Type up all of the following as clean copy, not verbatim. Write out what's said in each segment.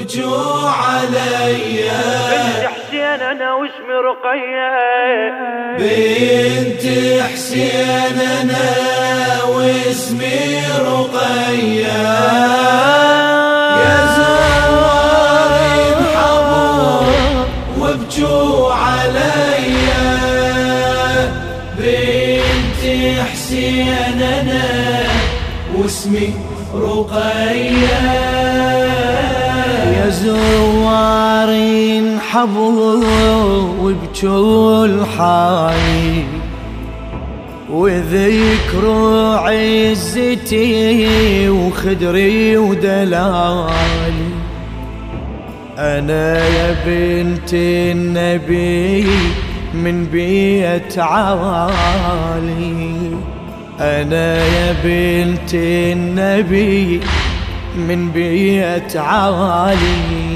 وبجوع عليا. بنت حسين انا واسمي رقية، بنت حسين انا واسمي رقية. يا زوار انحبوا وبجوع عليا. بنت حسين انا واسمي رقية. يا زوار انحبوا وبجوا الحالي، وذكروا عزتي وخدري ودلالي. أنا يا بنت النبي من بيت عوالي. أنا يا بنت النبي من بيت عوالي.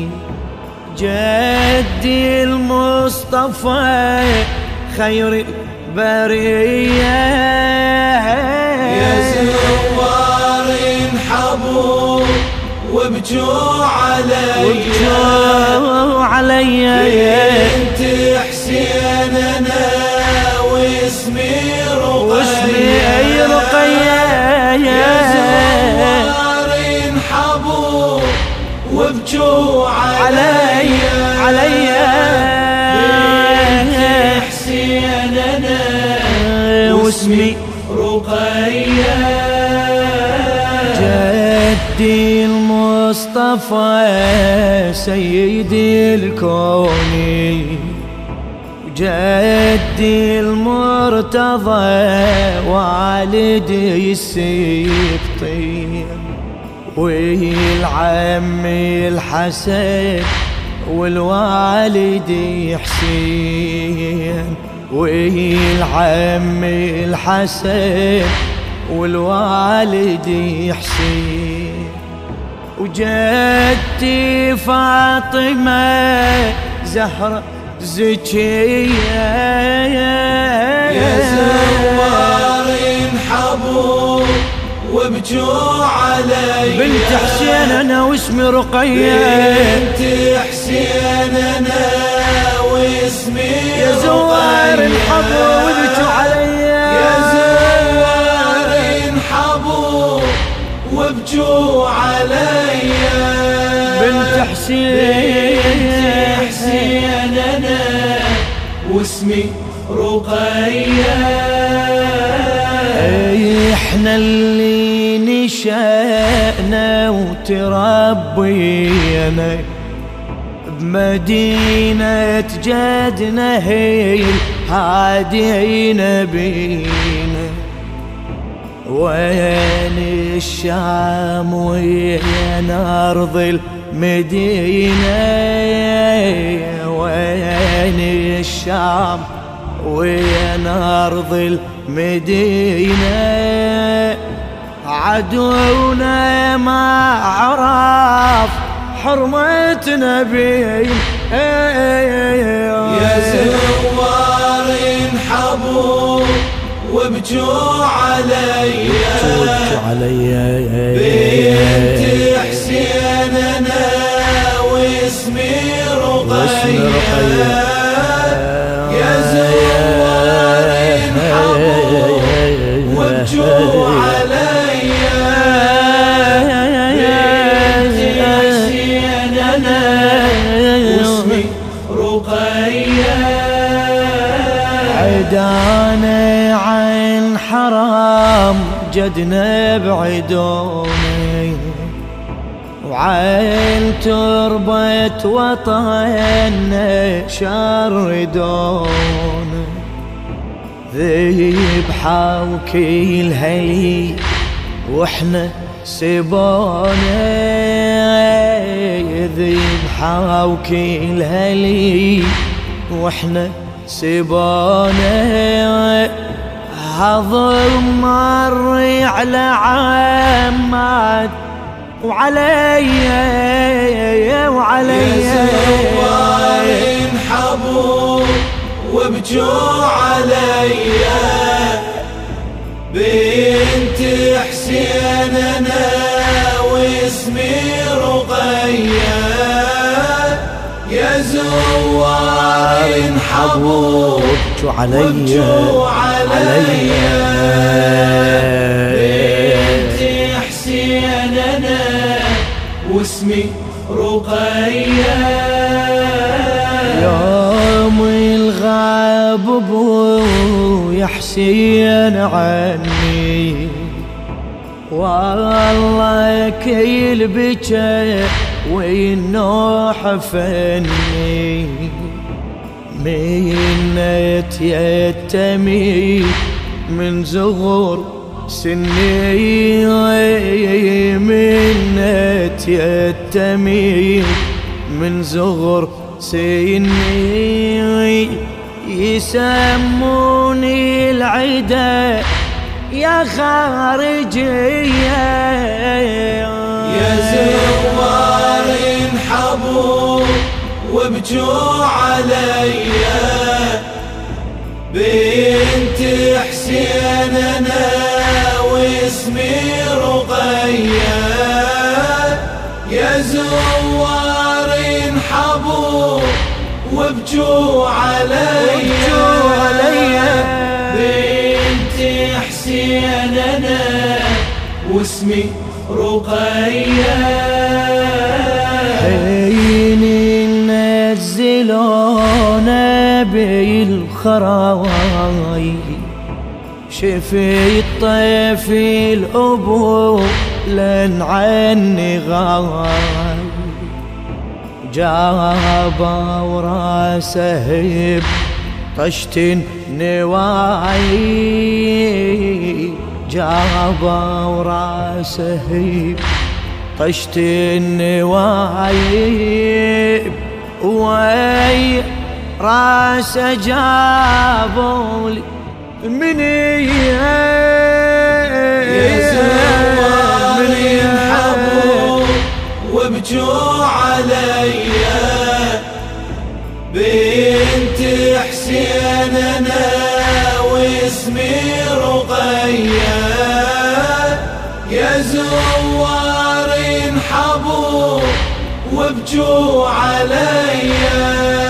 جدي المصطفى خير برية. يا زوار انحبوا وبجوع عليا. بنت حسين انا واسمي رقية. يا زوار انحبوا وبجوع عليا. بنت حسين انا واسمي رقية. جدي المصطفى سيدي الكون، جدي المرتضى والدي السبطين، والعم الحسن والوالدي حسين، والعم الحسن والوالدي حسين، وجدتي فاطمة زهرة زكية. يا زوار انحبوا وبجوع عليا. بنت حسين انا واسمي رقية. بنت حسين انا واسمي رقية. يا زوار انحبوا وبجوع عليا. يا زوار انحبوا وبجوع عليا. بنت حسين انا واسمي رقية. احنا اللي نشأنا وتربينا بمدينة جدنا، هي هادينا بينا. وين الشام وين أرض المدينة، وين الشام وين أرض المدينة. عدونا ما عرف حرمة نبينا. يا زوار انحبوا وبجوع عليا. بنت حسين انا واسمي رقية. يا زوار انحبوا وبجوع عليا. بنت حسين انا واسمي رقية. عدانا عن حرام جدنا بعدوني، وعين تربة وطننا شردون. ذبحة وكيل هلي واحنا سبونا. ذبحة وكيل هلي واحنا سبونا. هضم مر على عماد وعليا. يا زوار انحبوا وبجوع عليا. بنت حسين انا واسمي رقية. زوار انحبوا وابجوا علي بنت حسين انا واسمي رقية. يوم الغاب ابويا حسين عني والله كيل بجى والنوح فني منت يتمي من زغر سني منت يتمي من زغر سني يسموني العدا يا خارجية يا زوار انحبوا وابجوا عليا بنت حسين انا واسمي رقية. يا زوار انحبوا وابجوا عليا بنت حسين انا واسمي رقية. حين نزلونا بالخراي شفي الطيف الأبو لن عني غاي جابا وراسه طشت نواي جابا وراسه طشت النواي وي راس جابوا لي من يا زوار انحبوا وابجوا عليا بنت حسين انا واسمي رقية. يا زوار انحبوا وابجوا عليا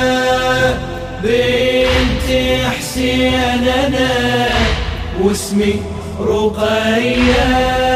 بنت حسين انا واسمي رقية.